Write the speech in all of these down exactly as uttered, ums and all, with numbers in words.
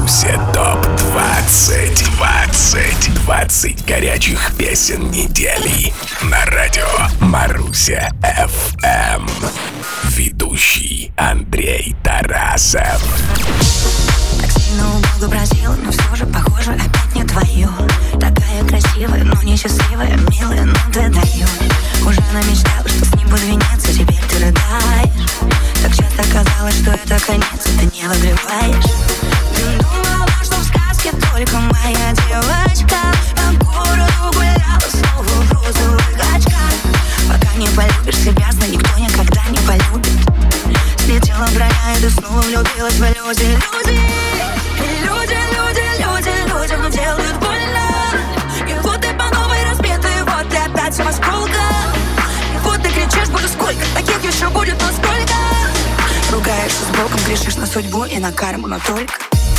Маруся топ двадцать. двадцать. двадцать горячих песен недели на радио Маруся эф эм. Ведущий Андрей Тарасов. Так сильно у Бога просила, но все же похоже опять не твое. Такая красивая, но несчастливая, милая, но ты даешь. Уже намечтала, что с ним буду венец, теперь ты рыдаешь. Так часто казалось, что это конец, и ты не выгребаешь. Ты думала, что в сказке только моя девочка по городу гуляла снова в розовых очках. Пока не полюбишь себя, знай, никто никогда не полюбит. Слетела броня, и ты снова влюбилась в иллюзии. Люди, люди, люди, люди, людям делают больно. И вот ты по новой разбитый, вот ты опять все в осколках. И вот ты кричишь, боже, сколько таких еще будет, но сколько. Ругаешься с Богом, грешишь на судьбу и на карму, но только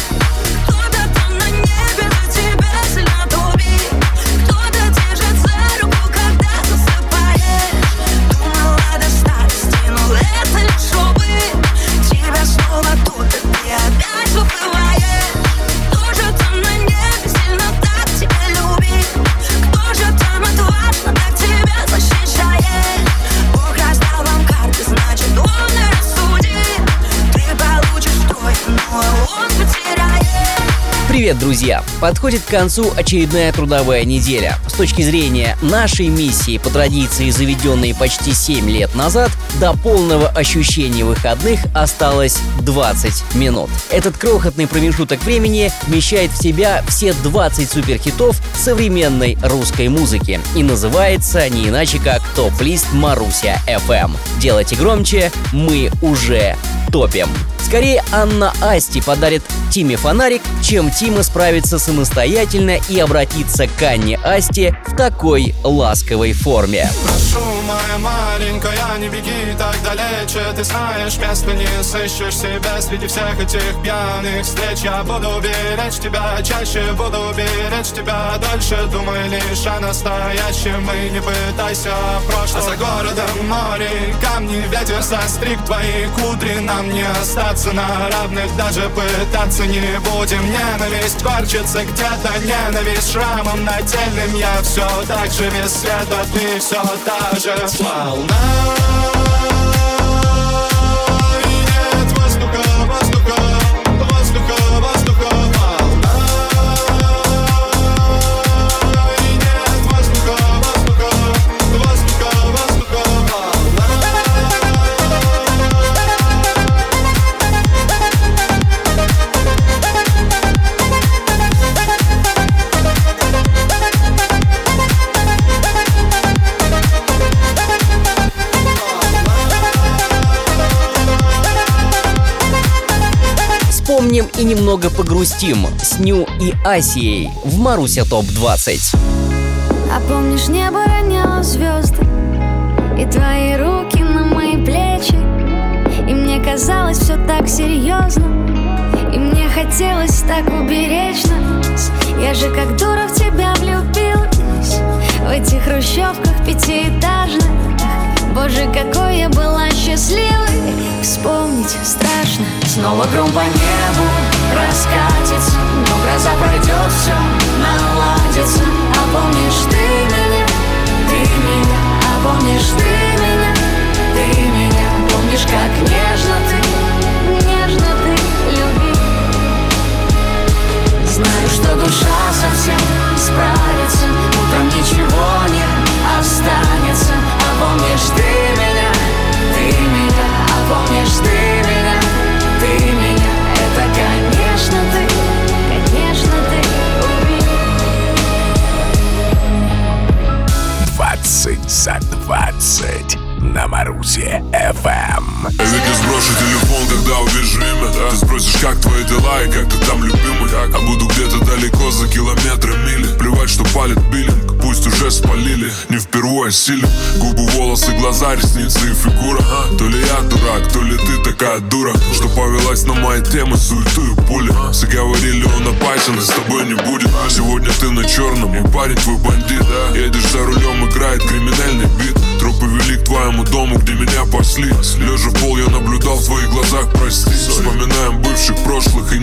кто-то там на небе за тебя сильно топит. Кто-то держит за руку, когда засыпаешь. Думала до старости, но это лишь опыт. Тебя снова тут, и ты опять выплываешь. Кто же там на небе сильно так тебя любит? Кто же там отважно так тебя защищает? Бог раздал вам карты, значит он и рассудит. Ты получишь втрое, но он потеряет. Привет, друзья! Подходит к концу очередная трудовая неделя. С точки зрения нашей миссии, по традиции, заведенной почти семь лет назад, до полного ощущения выходных осталось двадцать минут. Этот крохотный промежуток времени вмещает в себя все двадцать суперхитов современной русской музыки и называется не иначе как топ-лист Маруся эф эм. Делайте громче, мы уже топим. Скорее Анна Асти подарит Тиме фонарик, чем Тима справится самостоятельно и обратится к Анне Асти в такой ласковой форме. Прошу, моя маленькая, не беги так далече. Ты знаешь, места не сыщешь себя среди всех этих пьяных встреч. Я буду беречь тебя, чаще буду беречь тебя дольше. Думай лишь о настоящем и не пытайся в прошлом. А за городом море, камни, ветер состриг твои кудри. Нам не остаться на равных, даже пытаться не будем. Ненависть корчится где-то, ненависть шрамом нательным. Я все так же без света, ты все та же волна. И нет воздуха, воздуха, воздуха, воздуха, волна. И нет воздуха, воздуха, воздуха, воздуха, волна. Вспомним и немного погрустим с Ню и Асией в Маруся топ двадцать. А помнишь, небо роняло звезды и твои руки на мои плечи, и мне казалось все так серьезно, и мне хотелось так уберечь нас. Я же как дура в тебя влюбилась, в этих хрущевках пятиэтажных. Боже, какой я была счастливой, вспомнить страшно. Снова гром по небу раскатится, но гроза пройдет, все наладится. А помнишь ты меня, ты меня, а помнишь ты меня, ты меня. Помнишь, как нежно ты, нежно ты любил. Знаю, что душа совсем справится, утром ничего не останется. А помнишь ты меня, ты меня, а помнишь ты меня, ты меня. Это, конечно, ты, конечно, ты убил. двадцать за двадцать на Марусе эф эм. Я ведь не сброшу телефон, когда увижу имя, да? Ты спросишь, как твои дела и как ты там, любимый? А буду где-то далеко за километры, мили. Плевать, что палит биллинг, пусть уже спалили. Не впервые силен, губы, волосы, глаза, ресницы и фигура, а? То ли я дурак, то ли ты такая дура, что повелась на мои темы, суету и пули. Заговорили, он опасен и с тобой не будет. Сегодня ты на черном, и парень твой бандит, да? Едешь за рулем, играет криминальный бит. Тропы вели к твоему дому, где меня пасли. Лежа в пол, я наблюдал в твоих глазах, прости. Вспоминаем бывших, прошлых и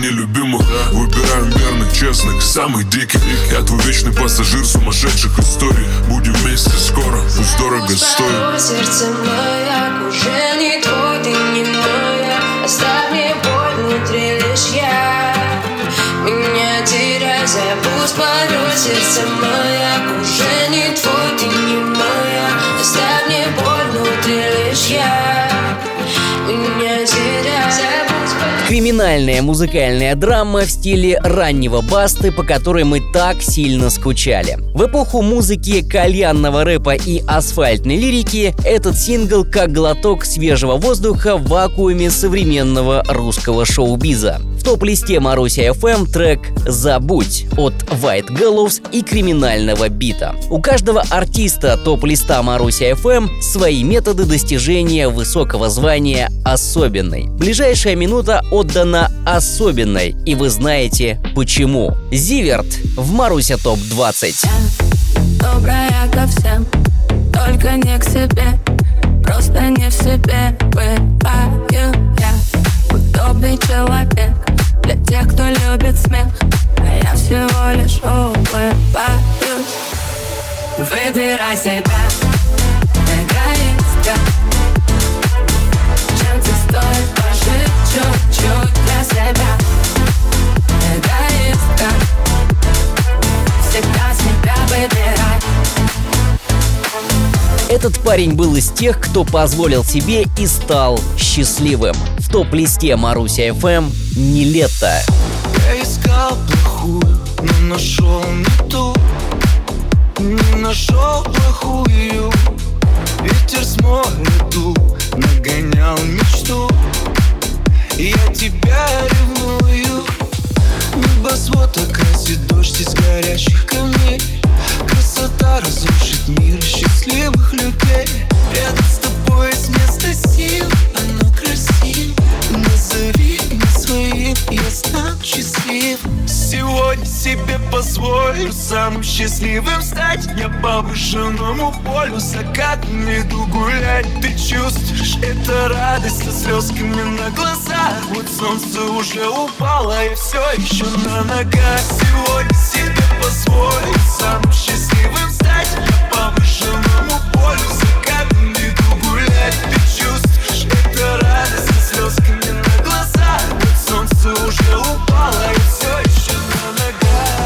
нелюбимых. Выбираем верных, честных, самых диких. Я твой вечный пассажир сумасшедших историй. Будем вместе скоро, пусть дорого стоит. Сердце маяк уже не твой, ты не моя. Оставь мне боль внутри, лишь я. Меня теряй, забудь пароль. Сердце маяк уже не твой, ты не моя. Оставь мне боль внутри, лишь я. Меня теряй, забудь пароль. Криминальная музыкальная драма в стиле раннего Басты, по которой мы так сильно скучали. В эпоху музыки кальянного рэпа и асфальтной лирики этот сингл как глоток свежего воздуха в вакууме современного русского шоу-биза. В топ-листе Маруся эф эм трек «Забудь» от White Gallows и Криминального бита. У каждого артиста топ-листа Маруся эф эм свои методы достижения высокого звания «Особенной». Ближайшая минута отдана особенной, и вы знаете почему. Зиверт в Маруся топ двадцать. Добрая ко всем, только не к себе. Просто не в себе бываю я. Удобный человек для тех, кто любит смех. А я всего лишь улыбаюсь. Выбирай себя, эгоистка. Чем тебе стоит пожить чуть-чуть для себя. Эгоистка. Всегда себя выбирай. Этот парень был из тех, кто позволил себе и стал счастливым. В топ-листе Маруся эф эм «Не лето». Я искал плохую, но нашел не ту. Не нашел плохую. Ветер с моря дул, нагонял мечту. Я тебя ревную. Небосвод окрасит дождь из горящих камней. Красота разрушит мир счастливых людей. Рядом с тобой есть место сил, оно красиво. Назови меня своим, я стану счастлив. Сегодня себе позволю самым счастливым стать. Я по выжженному полю закатом иду гулять. Ты чувствуешь, это радость со слезками на глазах. Вот солнце уже упало, и все еще на ногах. Сегодня себе позволю самым счастливым стать. Я по выжженному полю закатом иду гулять. Ты чувствуешь, это радость со слезками на глазах. Вот солнце уже упало, и все еще на ногах.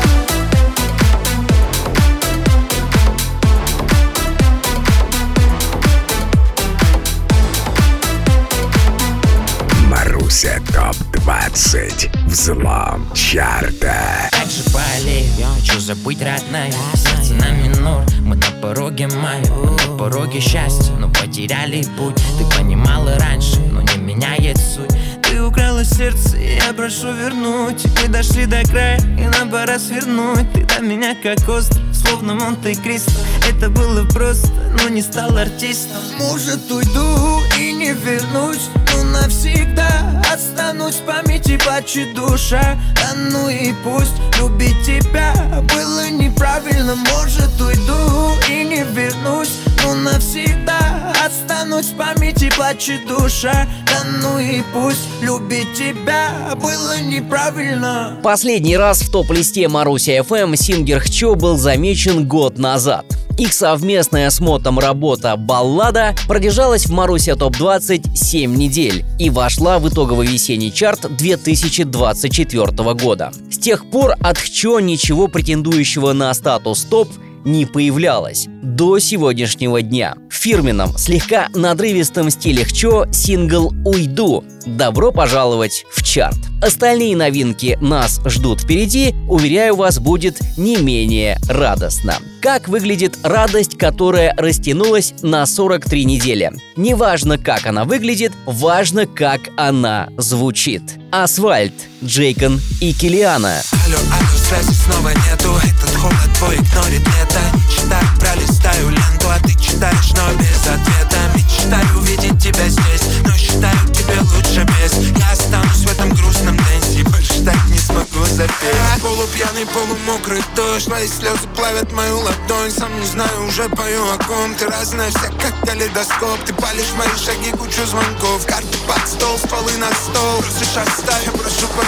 Маруся топ двадцать. Взлом чарта. Как же болею, я хочу забыть, родная. Сердце на минор, мы на пороге мая. На пороге счастья, но потеряли путь. Ты понимала раньше, но не меняет суть. Ты украла сердце, и я прошу вернуть. Мы дошли до края, и нам пора свернуть. Ты до меня как остров, словно Монте-Кристо. Это было просто, но не стал артистом. Может, уйду и не вернусь, но навсегда останусь в памяти плачет душа. Да ну и пусть любить тебя было неправильно. Может, уйду и не вернусь, но навсегда останусь в памяти плачет душа. Да ну и пусть любить тебя было неправильно. Последний раз в топ-листе Маруся эф эм Сингер Хчо был замечен год назад. Их совместная с Мотом работа «Баллада» продержалась в Маруся топ двадцать семь недель и вошла в итоговый весенний чарт две тысячи двадцать четвёртого года. С тех пор от Хчо ничего претендующего на статус топ не появлялось до сегодняшнего дня. В фирменном, слегка надрывистом стиле Хчо сингл «Уйду». Добро пожаловать в чарт. Остальные новинки нас ждут впереди, уверяю вас, будет не менее радостно. Как выглядит радость, которая растянулась на сорок три недели? Неважно, как она выглядит, важно, как она звучит. «Асфальт», Джейкон и Киллиана. Алло, алло, связи снова нету. Этот холод твой игнорит лето. Читаю, пролистаю ленту, а ты читаешь, но без ответа. Мечтаю увидеть тебя здесь, но считаю, тебе лучше без. Я останусь в этом грустном дэнсе, больше так не смогу запеть. Полупьяный, полумокрый дождь, твои слезы плавят мою ладонь. Сам не знаю, уже пою о ком. Ты разная вся, как калейдоскоп. Ты палишь мои шаги, кучу звонков. Карты под стол, стволы на стол. Просто шаг ставь, я прошу постой.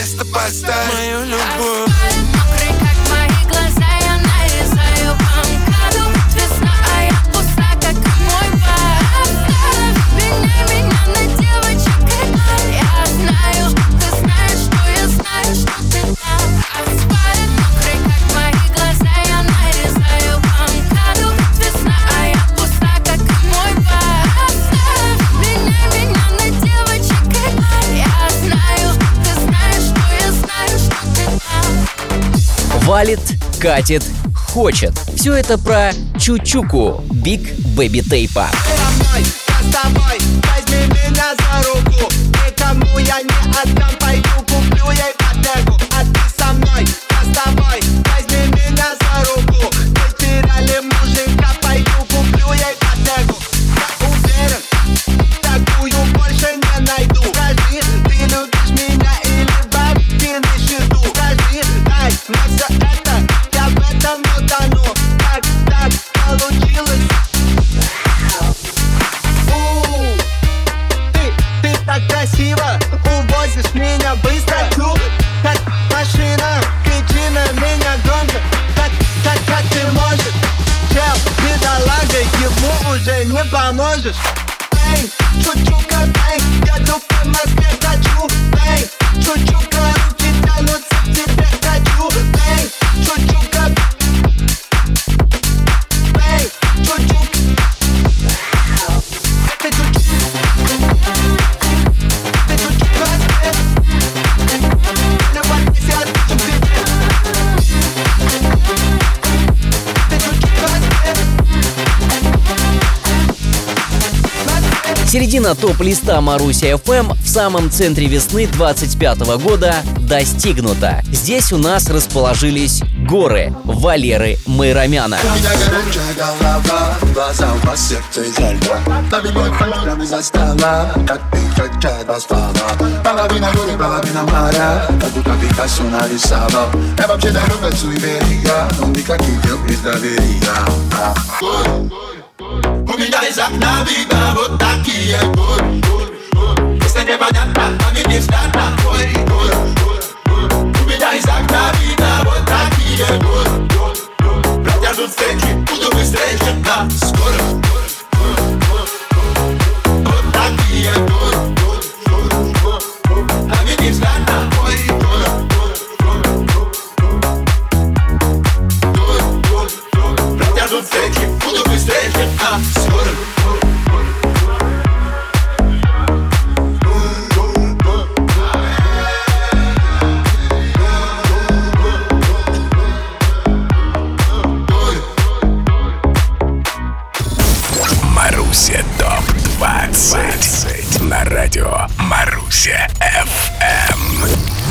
место поставь мою любовь. Мокрый, как мои глаза, я нарезаю по МКАДу. Весна, а я пуста, как мой бар. Меняй меня на девочек, я знаю, ты знаешь, что я знаю, что ты там. Асфальт мокрый, как мои глаза, я нарезаю по МКАДу. Весна, а я пуста, как мой бар. Меняй меня на девочек, я знаю, ты знаешь, что я знаю, что ты там. Валит, катит, хочет. Все это про Чучуку Big Baby Tape. С тобой, возьми меня за руку. Никому я не отдам, пойду куплю ей ипотеку. А ты со мной, я с тобой, возьми меня за руку. Потеряли мужика, пойду куплю ей ипотеку. Я уверен, такую больше не найду. Скажи, ты любишь меня или бабки на счету? Скажи, дай мне все это, я в этом утону. Как так получилось? Так красиво, увозишь меня быстро. Чу, как машина, кричи на меня громко. Как, как, как ты можешь? Чел, бедолага, ему уже не поможешь. Эй, Чучука, эй, еду по Москве, хочу. Эй, Чучука, руки тянутся к тебе, хочу. Эй, Чучука, эй, Чучука. Ты Чучука. Середина топ-листа Маруся эф эм в самом центре весны двадцать пятого года достигнута. Здесь у нас расположились горы Валеры Майрамяна. У меня из окна видно вот такие горы. Если непонятно, а мне не взгляд ой, у меня из окна видно вот такие горы. Протяжут встречи, буду быстрее, чем на скором. Вот такие горы. А мне не взгляд ой, протяжут встречи, буду быстрее, чем на скором. Маруся топ двадцать на радио Маруся эф эм.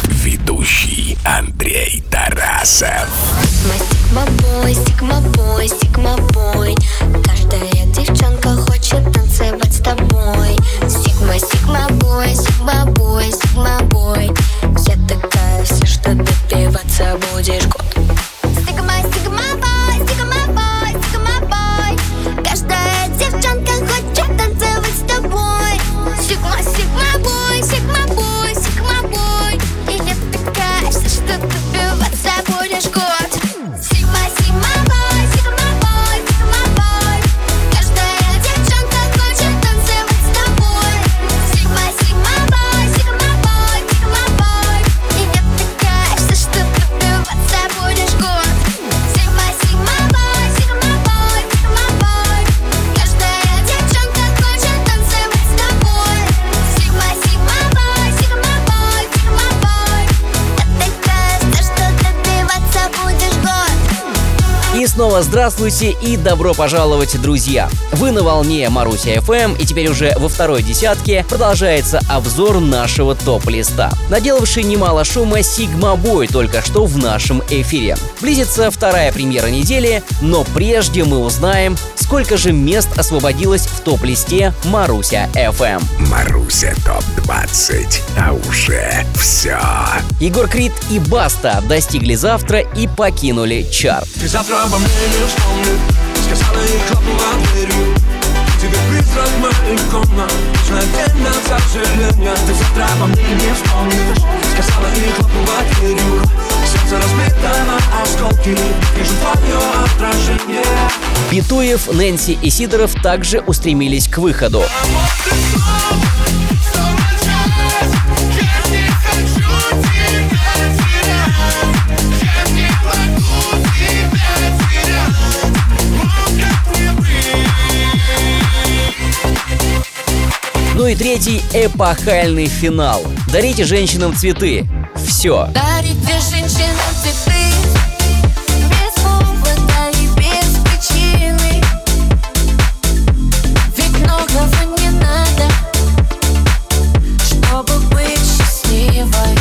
Ведущий Андрей Тарасов. Стигма-бой, стигма-бой, стигма-бой. Каждая девчонка хочет танцевать с тобой. Стигма, стигма-бой, стигма-бой, стигма-бой. Я такая вся, что добиваться будешь год. Стигма, стигма-бой, стигма-бой, стигма-бой. Каждая девчонка хочет танцевать с тобой. Стигма, стигма-бой, стигма-бой, стигма-бой. И я такая вся, что добиваться будешь год. Сигма, сигма-бой, сигма-бой, сигма-бой. Каждая девчонка хочет танцевать с тобой. Сигма, сигма-бой, сигма-бой, сигма-бой. И я такая вся, что добиваться будешь год. Сигма, сигма-бой, сигма-бой, сигма-бой. Каждая девчонка хочет танцевать с тобой. Сигма, сигма-бой, сигма-бой, сигма-бой. Я такая вся, что добиваться будешь год. И снова здравствуйте и добро пожаловать, друзья! Вы на волне Маруся эф эм, и теперь уже во второй десятке продолжается обзор нашего топ-листа. Наделавший немало шума Стигма-бой только что в нашем эфире. Близится вторая премьера недели, но прежде мы узнаем, сколько же мест освободилось в топ-листе Маруся эф эм. Маруся топ двадцать, а уже все. Егор Крид и Баста достигли завтра и покинули чарт. Ты завтра обо мне не вспомнишь. Сказала и хлопнула дверью. Тебе призрак моих комнат. Вечный день на сожаление. Ты завтра обо мне не вспомнишь. Сказала и хлопнула Питуев, Нэнси и Сидоров также устремились к выходу. Ну и третий эпохальный финал. Дарите женщинам цветы. Все. Дарите женщинам цветы без повода и без причины. Ведь многого не надо, чтобы быть счастливой.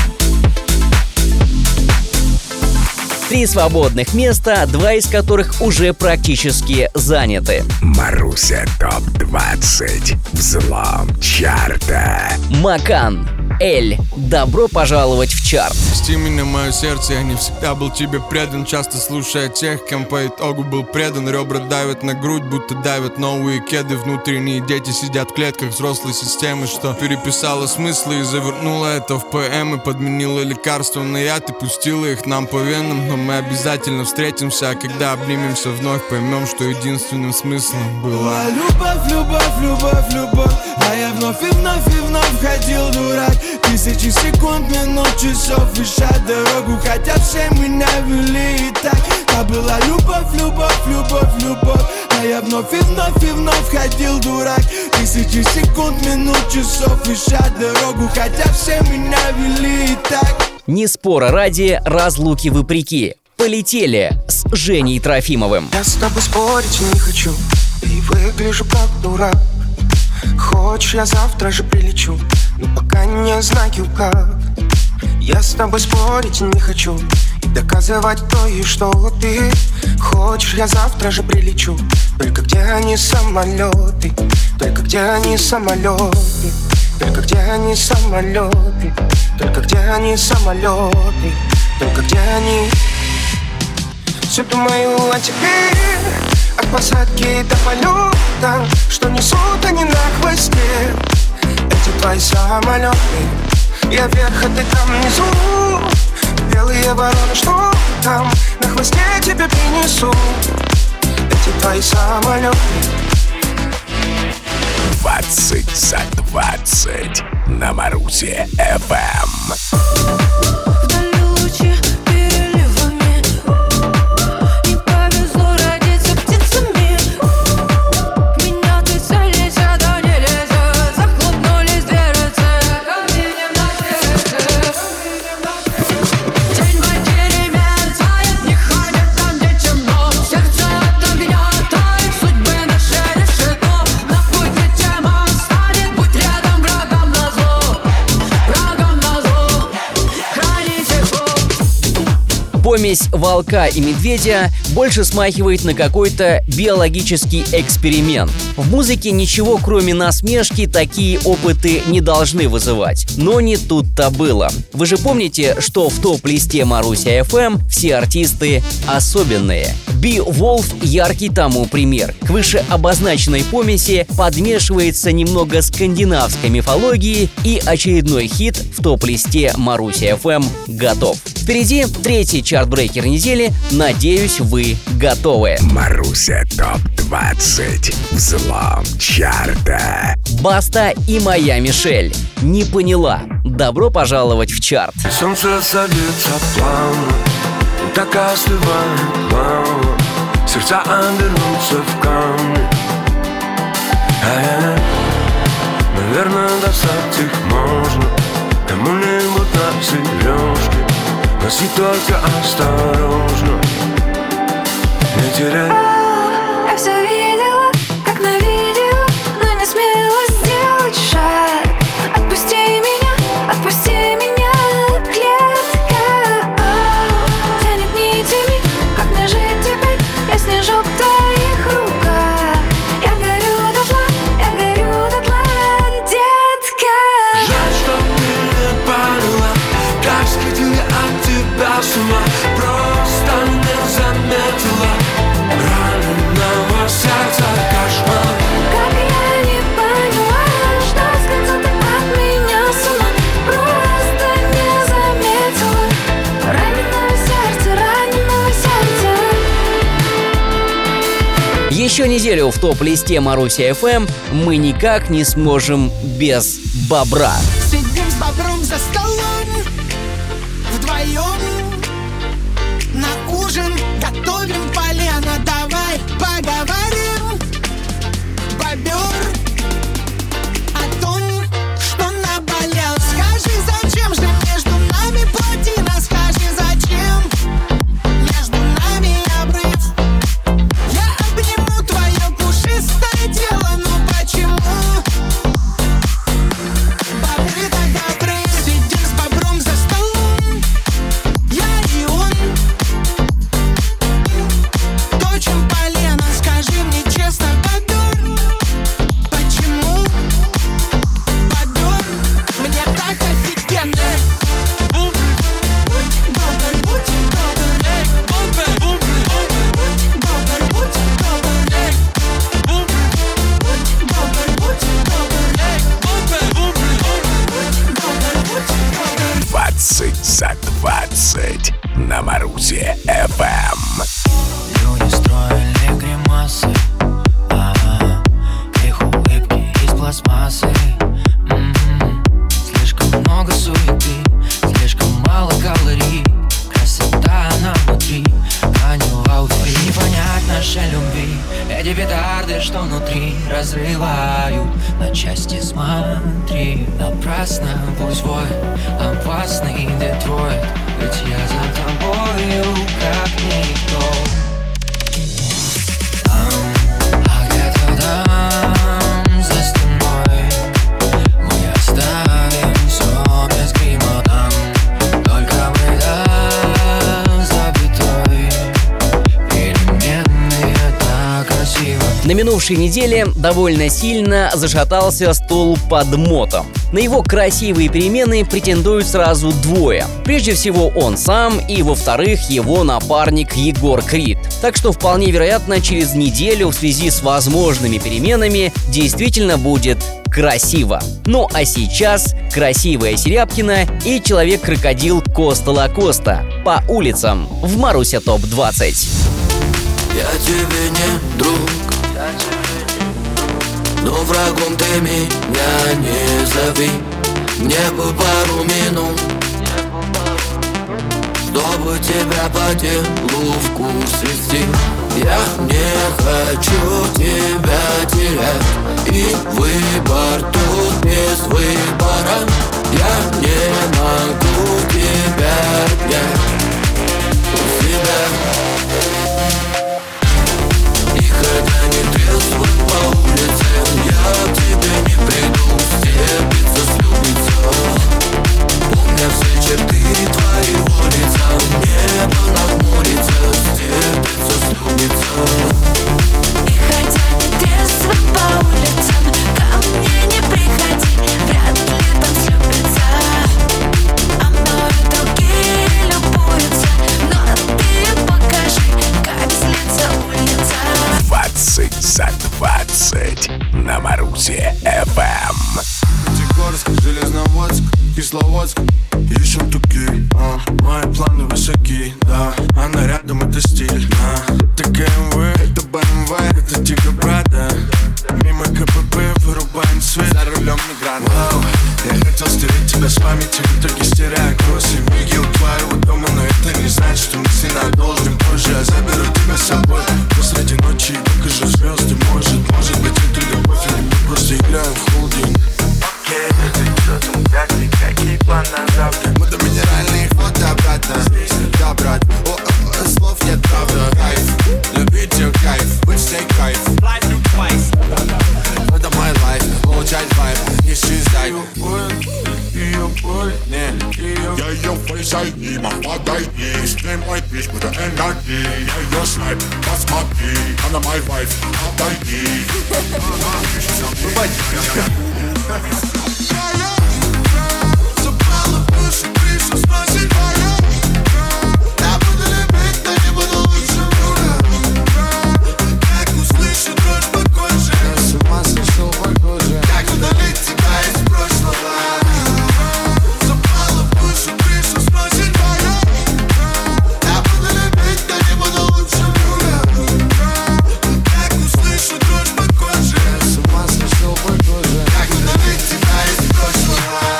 Три свободных места, два из которых уже практически заняты. Маруся топ двадцать. Взлом чарта. Макан. Эль. Добро пожаловать в чарт. Прости меня, мое сердце, я не всегда был тебе предан. Часто слушая тех, кем по итогу был предан. Ребра давят на грудь, будто давят новые кеды. Внутренние дети сидят в клетках взрослой системы, что переписала смыслы и завернула это в поэмы. Подменила лекарства на яд и пустила их нам по венам. Но мы обязательно встретимся, а когда обнимемся вновь, поймем, что единственным смыслом была любовь, любовь, любовь, любовь. А я вновь и вновь и вновь ходил дурак. Тысячи секунд, минут, часов, ища дорогу, хотя все меня вели и так. А была любовь, любовь, любовь, любовь. А я вновь и вновь и вновь ходил дурак. Тысячи секунд, минут, часов, ища дорогу, хотя все меня вели и так. Не спора ради, разлуки вопреки. Полетели с Женей Трофимовым. Я с тобой спорить не хочу и выгляжу как дурак. Хочешь, я завтра же прилечу, но пока не знаю как. Я с тобой спорить не хочу и доказывать то и что ты. Хочешь, я завтра же прилечу, только где они самолеты, только где они самолеты, только где они самолеты, только где они самолеты, только где они. Все думаю о тебе, от посадки до полета, что несут они на хвосте. Эти твои самолеты, я вверх, а ты там внизу. Белые вороны, что там на хвосте тебе принесу. Эти твои самолеты. двадцать за двадцать на Марусе эф эм. Помесь волка и медведя больше смахивает на какой-то биологический эксперимент. В музыке ничего, кроме насмешки, такие опыты не должны вызывать. Но не тут-то было. Вы же помните, что в топ-листе Маруся эф эм все артисты особенные. Beowulf – яркий тому пример. К вышеобозначенной помеси подмешивается немного скандинавской мифологии, и очередной хит в топ-листе Маруся эф эм готов. Впереди третий чарт-брейкер недели. Надеюсь, вы готовы. Маруся топ двадцать. Взлом чарта. Баста и моя Мишель. Не поняла. Добро пожаловать в чарт. Солнце садится плавно, так остывает мало. Сердца обернутся в камни. А я, наверное, достать их можно. Кому-нибудь на сережке. Носи только осторожно, не теряй. Я все видела, как на видео, но не смела сделать шаг. Отпусти меня, отпусти меня, клетка тянет нитями, как нажить теперь. Я снежок в твоих руках. Я горю дотла, я горю дотла, детка. Жаль, что ты не поняла, как сходил я от тебя с ума. Просто не заметила. Еще неделю в топ-листе Маруся эф эм мы никак не сможем без бобра. Сидим с бобром за столом вдвоем, на ужин готовим полено. Давай поговорим, бобер, о том, что наболел. Скажи, зачем же между нами плотина? Скажи, зачем между нами обрыв? Я обниму твое пушистое тело, но почему бобры так добры? Сидим с бобром за столом, я и он, точим полено. Скажи мне честно, бобер, почему бобер мне так офигенно? двадцать за двадцать на Марусе эф эм. Люди строили гримасы, а их улыбки из пластмассы. М-м-м. Слишком много суеты, слишком мало калорий. Красота она внутри, а не в аутфите. Не понять нашей любви. Эти петарды, что внутри, разрывают на части. Смотри, напрасно пусть воет опасный Детройт, ведь я за тобою как никто. Там, а где-то там, за стеной, мы оставим все без грима. Там только мы до запятой, переменные так красиво. На минувшей неделе довольно сильно зашатался стол под мотом. На его красивые перемены претендуют сразу двое. Прежде всего он сам и, во-вторых, его напарник Егор Крид. Так что вполне вероятно, через неделю в связи с возможными переменами действительно будет красиво. Ну а сейчас красивая Серябкина и Человек-крокодил Коста Лакоста по улицам в Маруся топ двадцать. Я тебе не друг, но врагом ты меня не зови. Мне бы пару минут, чтобы тебя по делу в курс вести. Я не хочу тебя терять, и выбор тут без выбора. Я не могу тебя обнять у себя. И хотя не трезвый по улицам, я к тебе не приду, степиться слюбиться. Помня все черты твоего лица, небо нахмурится, степиться слюбиться. И хотя не трезвый по улицам, ко мне не приходи, вряд ли там слюбится. А мною другие любуются, но ты покажи, как злится улица. двадцать за двадцать на Марусе эф эм. Пятигорск, Железноводск, Кисловодск, ищем туки, а, мои планы высоки, да, она рядом, это стиль, да. Это ка эм вэ, это бэ эм вэ, это Тига Брада. Мимо ка пэ пэ вырубаем свет, за рулем мигрант. Вау, я хотел стереть тебя с памяти, в итоге стеряя кроссы. Миги у твоего дома, но это не значит, что мы сильно должны. Позже я заберу тебя с собой посреди ночи, покажу звезды. Может, может быть это любовь, или мы просто играем в холдинг. Окей, ты что там, как ты, какие планы на завтра? Мы до минеральных фото обратно. Да, брат, о, о, о, слов нет, правда. Кайф, любить ее кайф, быть с ней кайф. Это мой лайф, получать вайб, не исчезай. Ее боль, ее боль, не, ее. Я ее фейс ай ди, мама подойди. С ней мой бич, это энергии. Я ее снайп, посмотри, она мой вайф, отойди. Запала в душу, крышу сносит моя. Я буду любить, но не буду лучше друга. Как услышу дрожь по коже, я с ума сошел по коже. Как удалить тебя из прошлого. Запала в душу, крышу сносит моя. Я буду любить, но не буду лучше друга. Как услышу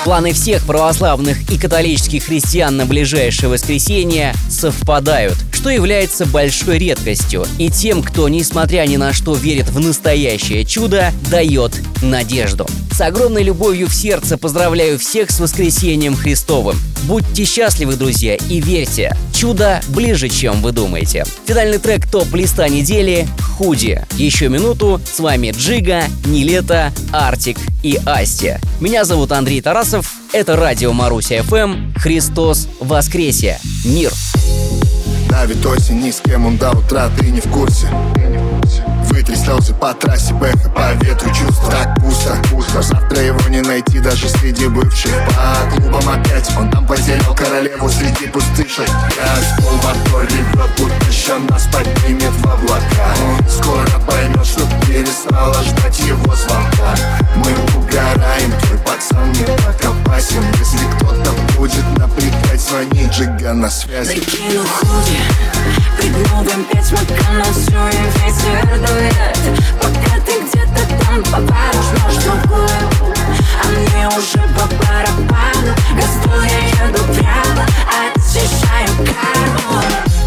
Планы всех православных и католических христиан на ближайшее воскресенье совпадают, что является большой редкостью, и тем, кто, несмотря ни на что, верит в настоящее чудо, дает надежду. С огромной любовью в сердце поздравляю всех с воскресением Христовым. Будьте счастливы, друзья, и верьте, чудо ближе, чем вы думаете. Финальный трек топ-листа недели «Худи». Еще минуту, с вами Джига, Нилетто, Артик и Асти. Меня зовут Андрей Тарасов, это радио Маруся эф эм, Христос воскресе, мир! Давит осень, ни с кем он до утра, ты не в курсе. Вытри слезы по трассе, бэха по ветру, чувства так пусто, пусто. Завтра его не найти даже среди бывших. По клубам опять он там потерял королеву среди пустышек. Как полмотор ревет, будто еще нас поднимет в облака. Он скоро поймет, что перестала ждать его звонка. Мы угораем, твой пацан не так опасен. Если кто-то будет напрягать, звони, Джига на связи. Накину худи, прыгну в эм пять, макану всю и ветер дует. Пока ты где-то там попадешь в нож другую, а мне уже по барабану. Газду я еду прямо, очищаю карму.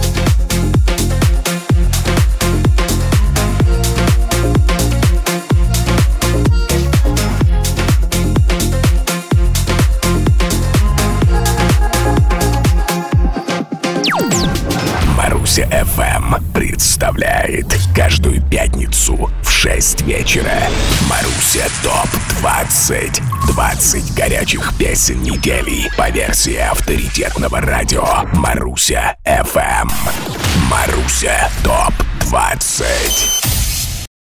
Маруся эф эм представляет каждую пятницу в шесть вечера Маруся топ двадцать. двадцать горячих песен недели по версии авторитетного радио Маруся эф эм. Маруся топ двадцать.